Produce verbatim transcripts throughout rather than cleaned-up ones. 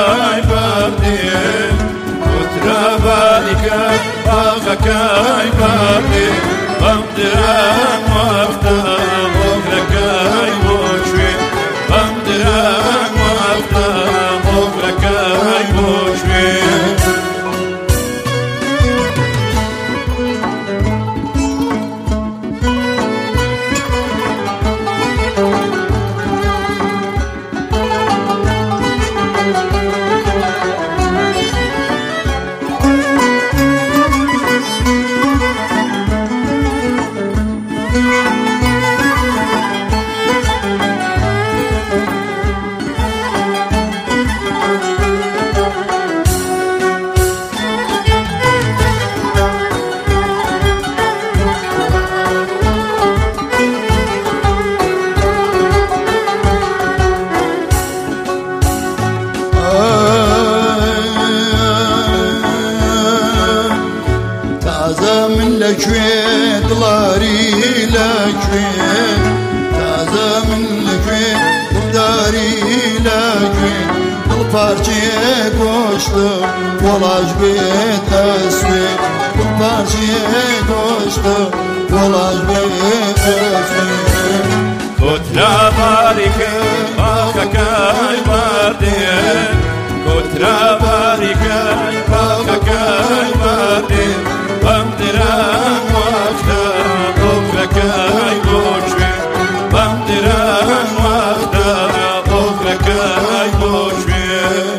باغەکەی بەردێ کوترە باریکە باغەکەی بەردێ بەم درەنگ وەختە هۆگرەکەی بۆ کوێ بەم درەنگ وەختە هۆگرەکەی بۆ کوێ لەکوێ دڵاری لەکوێ تازە من لەکوێ دڵداری لەکوێ دڵپارچێ گۆشتم وەڵاش بێت ئەسوێ دڵپارچێ گۆشتم وەڵاش بێت ئەسوێ کوترە باریکە باغەکەی بەردێ کوترە باریکە باغەکەی بەردێ بەم درەنگ وەختە هۆگرەکەی بۆ کوێ بەم درەنگ وەختە هۆگرەکەی بۆ کوێ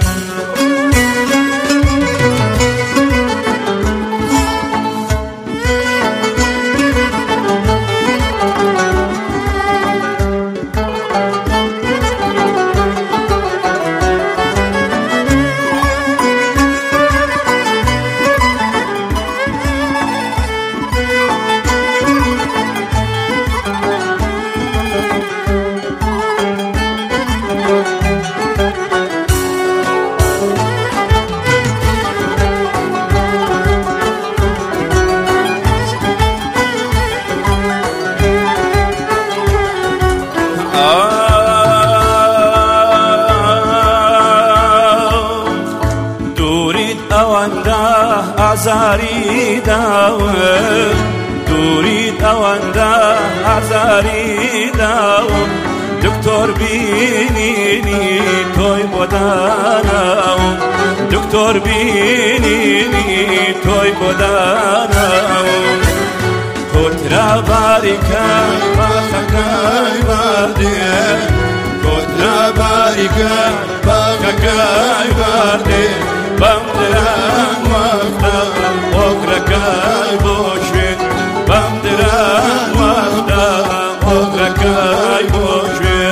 ئازاری داوم دووریت ئەوەندە ئازاری داوم دکتۆر بینینی تۆی بۆ داناوم دکتۆر بینینی تۆی بۆ داناوم کوترە باریکە باغەکەی بەردێ کوترە باریکە باغەکەی بەردێ بەم درەنگ وەختە هۆگرەکەی بۆ کوێ بەم درەنگ وەختە هۆگرەکەی بۆ کوێ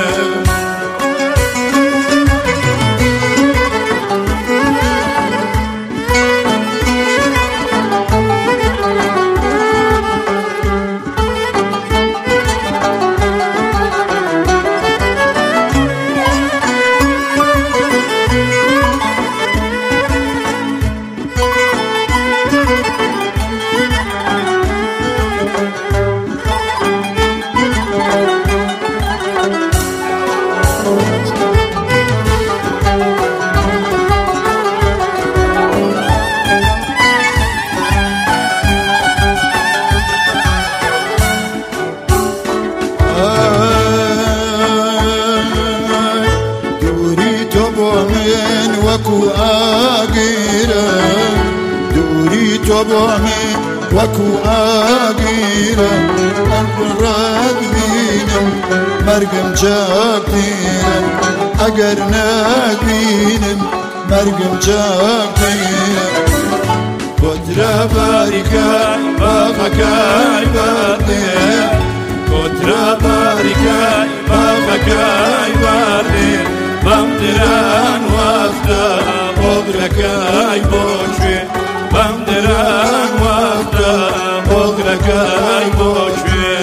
وەکو ئاگیرە دووری تۆ بۆ من وەکو ئاگیرە ئەڕەت بینم مەرگم چاکتیرە ئەگەر نەبینم مەرگم چاکتیرە کوترە باریکە باغەکەی بەردێ کوترە باریکە باغەکەی بەردێ بەم درەنگ وەختە هۆگرەکەی بۆ کوێ بەم درەنگ وەختە هۆگرەکەی بۆ کوێ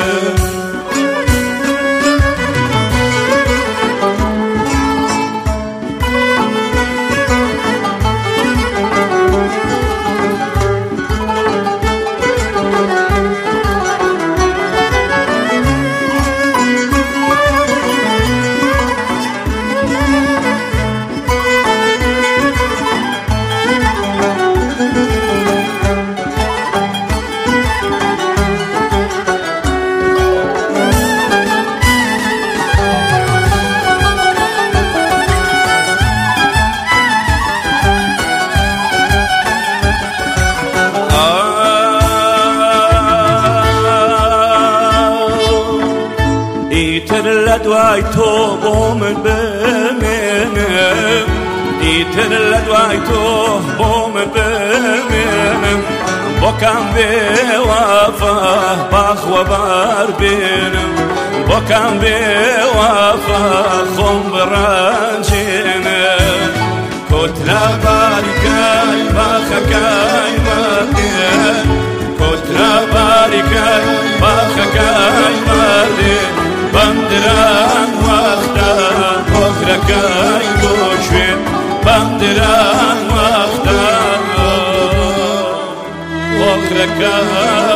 لدواي تو بومن بمنم ديتر لدواي تو بومن بمنم بوكم بوفا بخوا باربينم بوكم بوفا خم برانجينم كترا باركاي بخكاي مدين كترا باركاي بخكاي مدين بندران وقتا بخركاي بوشوين بندران وقتا بخركاي